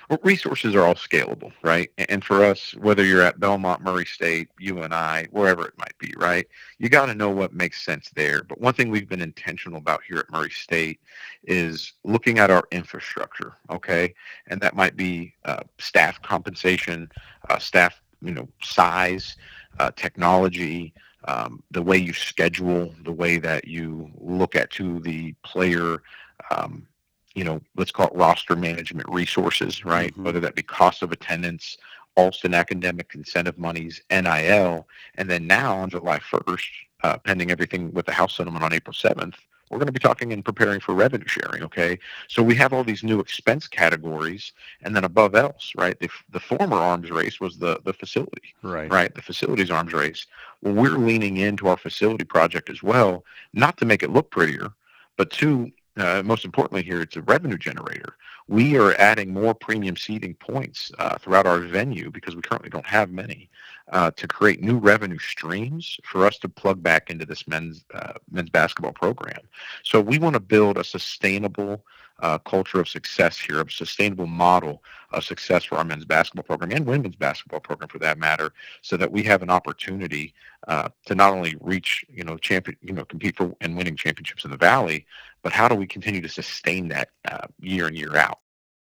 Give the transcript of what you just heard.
Well, resources are all scalable, right? And for us, whether you're at Belmont, Murray State, UNI, wherever it might be, right? You got to know what makes sense there. But one thing we've been intentional about here at Murray State is looking at our infrastructure, okay? And that might be staff compensation, staff, size, technology, the way you schedule, the way that you look at to the player. Um, let's call it roster management resources, right? Hmm. Whether that be cost of attendance, Alston academic incentive monies, NIL, and then now on July 1st, pending everything with the House settlement on April 7th, we're going to be talking and preparing for revenue sharing, okay? So we have all these new expense categories, and then above else, right? The former arms race was the facility, Right. right? The facilities arms race. Well, we're leaning into our facility project as well, not to make it look prettier, but to most importantly here, it's a revenue generator. We are adding more premium seating points throughout our venue because we currently don't have many to create new revenue streams for us to plug back into this men's basketball program. So we want to build a sustainable culture of success here, a sustainable model of success for our men's basketball program and women's basketball program for that matter, so that we have an opportunity to not only reach, champion, compete for and winning championships in the Valley, but how do we continue to sustain that year in year out?